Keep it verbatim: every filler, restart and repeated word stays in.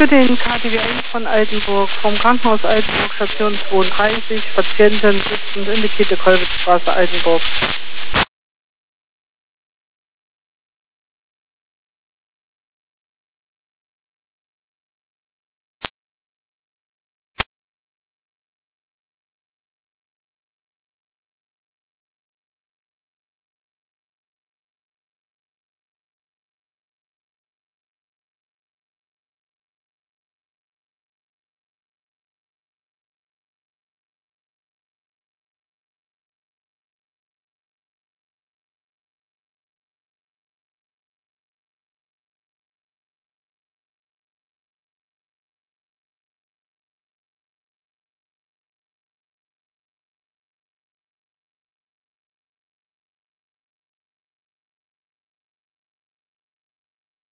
für den K T W eins von Altenburg, vom Krankenhaus Altenburg, Station zweiunddreißig, Patienten sitzend in der Kita-Kolwitzstraße, Altenburg.